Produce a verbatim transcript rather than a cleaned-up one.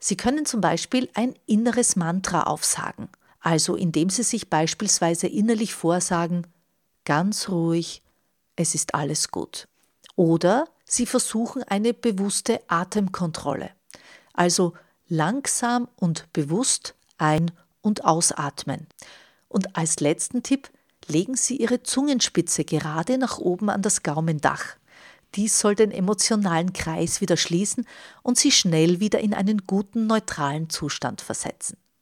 Sie können zum Beispiel ein inneres Mantra aufsagen, also indem Sie sich beispielsweise innerlich vorsagen, ganz ruhig, es ist alles gut. Oder Sie versuchen eine bewusste Atemkontrolle, also langsam und bewusst ein- und ausatmen. Und als letzten Tipp, legen Sie Ihre Zungenspitze gerade nach oben an das Gaumendach. Dies soll den emotionalen Kreis wieder schließen und Sie schnell wieder in einen guten, neutralen Zustand versetzen.